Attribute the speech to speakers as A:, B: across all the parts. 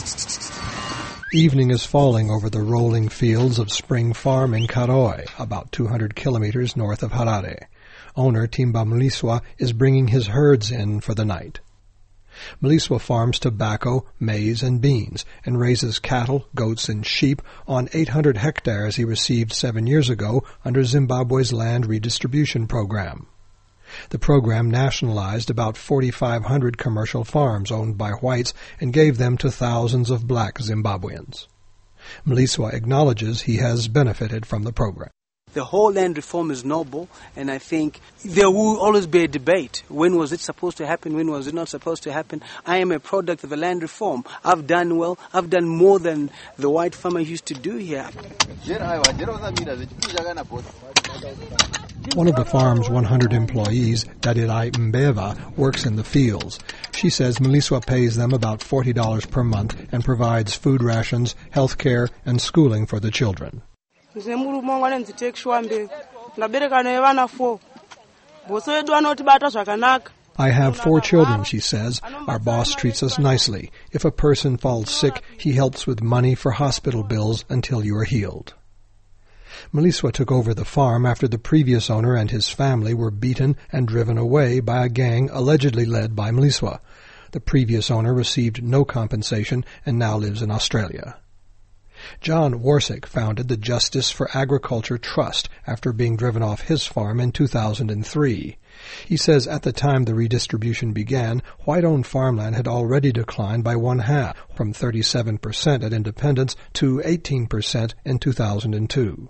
A: Evening is falling over the rolling fields of Spring Farm in Karowe, about 200 kilometers north of Harare. Owner Timba Mliswa is bringing his herds in for the night. Mliswa farms tobacco, maize, and beans, and raises cattle, goats, and sheep on 800 hectares he received 7 years ago under Zimbabwe's land redistribution program. The program nationalized about 4,500 commercial farms owned by whites and gave them to thousands of black Zimbabweans. Mliswa acknowledges he has benefited from the program.
B: The whole land reform is noble, and I think there will always be a debate. When was it supposed to happen? When was it not supposed to happen? I am a product of a land reform. I've done well. I've done more than the white farmer used to do here.
A: One of the farm's 100 employees, Dadirai Mbeva, works in the fields. She says Mliswa pays them about $40 per month and provides food rations, health care, and schooling for the children. I have 4 children, she says. Our boss treats us nicely. If a person falls sick, he helps with money for hospital bills until you are healed. Mliswa took over the farm after the previous owner and his family were beaten and driven away by a gang allegedly led by Mliswa. The previous owner received no compensation and now lives in Australia. John Warsick founded the Justice for Agriculture Trust after being driven off his farm in 2003. He says at the time the redistribution began, white-owned farmland had already declined by 1/2, from 37% at independence to 18% in 2002.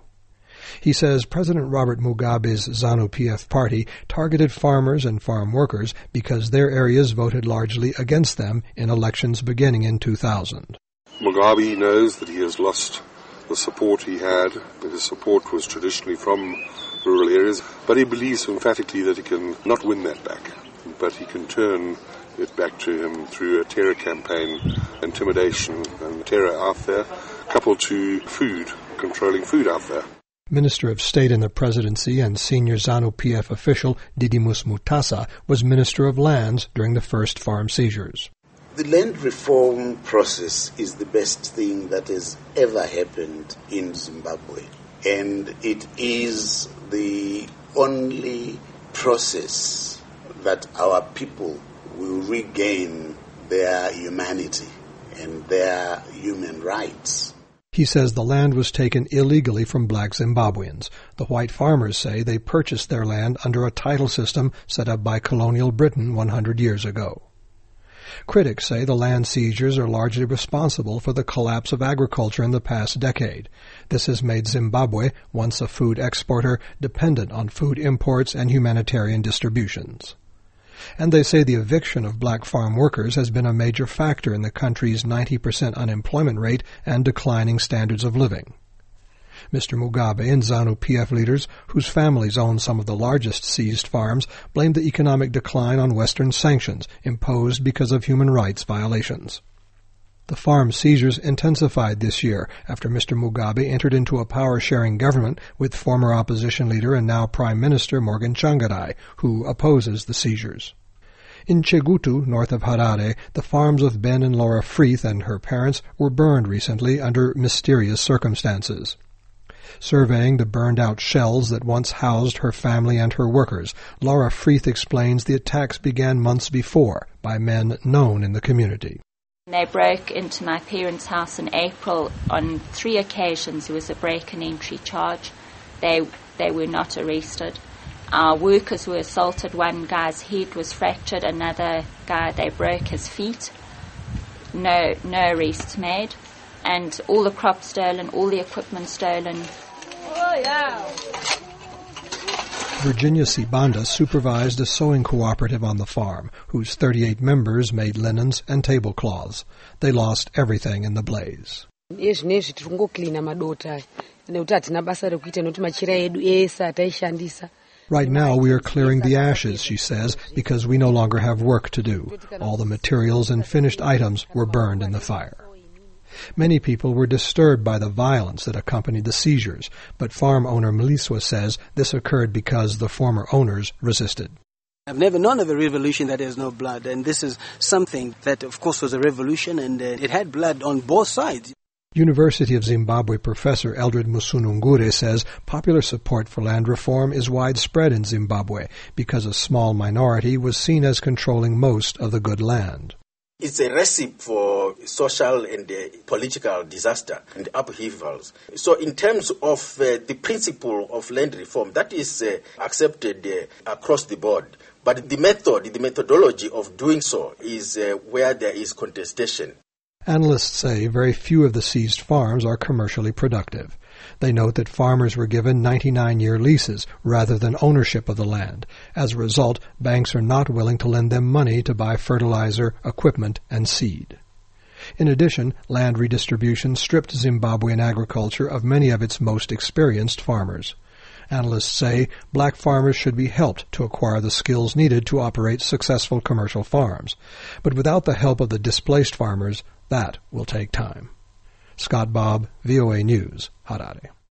A: He says President Robert Mugabe's ZANU-PF party targeted farmers and farm workers because their areas voted largely against them in elections beginning in 2000.
C: Mugabe knows that he has lost the support he had. His support was traditionally from rural areas, but he believes emphatically that he can not win that back, but he can turn it back to him through a terror campaign, intimidation and terror out there, coupled to food, controlling food out there.
A: Minister of State in the presidency and senior ZANU-PF official Didymus Mutasa was Minister of Lands during the first farm seizures.
D: The land reform process is the best thing that has ever happened in Zimbabwe, and it is the only process that our people will regain their humanity and their human rights.
A: He says the land was taken illegally from black Zimbabweans. The white farmers say they purchased their land under a title system set up by colonial Britain 100 years ago. Critics say the land seizures are largely responsible for the collapse of agriculture in the past decade. This has made Zimbabwe, once a food exporter, dependent on food imports and humanitarian distributions. And they say the eviction of black farm workers has been a major factor in the country's 90% unemployment rate and declining standards of living. Mr. Mugabe and ZANU-PF leaders, whose families own some of the largest seized farms, blamed the economic decline on Western sanctions imposed because of human rights violations. The farm seizures intensified this year after Mr. Mugabe entered into a power-sharing government with former opposition leader and now Prime Minister Morgan Tsvangirai, who opposes the seizures. In Chegutu, north of Harare, the farms of Ben and Laura Freeth and her parents were burned recently under mysterious circumstances. Surveying the burned-out shells that once housed her family and her workers, Laura Freeth explains the attacks began months before by men known in the community.
E: They broke into my parents' house in April on 3 occasions. There was a break-and-entry charge. They were not arrested. Our workers were assaulted. One guy's head was fractured. Another guy, they broke his feet. No arrests made. And all the crops stolen, all the equipment stolen. Oh, yeah.
A: Virginia Sibanda supervised a sewing cooperative on the farm, whose 38 members made linens and tablecloths. They lost everything in the blaze. Right now we are clearing the ashes, she says, because we no longer have work to do. All the materials and finished items were burned in the fire. Many people were disturbed by the violence that accompanied the seizures, but farm owner Mliswa says this occurred because the former owners resisted.
B: I've never known of a revolution that has no blood, and this is something that, of course, was a revolution, and it had blood on both sides.
A: University of Zimbabwe professor Eldred Musunungure says popular support for land reform is widespread in Zimbabwe because a small minority was seen as controlling most of the good land.
F: It's a recipe for social and political disaster and upheavals. So in terms of the principle of land reform, that is accepted across the board. But the methodology of doing so is where there is contestation.
A: Analysts say very few of the seized farms are commercially productive. They note that farmers were given 99-year leases rather than ownership of the land. As a result, banks are not willing to lend them money to buy fertilizer, equipment, and seed. In addition, land redistribution stripped Zimbabwean agriculture of many of its most experienced farmers. Analysts say black farmers should be helped to acquire the skills needed to operate successful commercial farms. But without the help of the displaced farmers, that will take time. Scott Bobb, VOA News, Harare.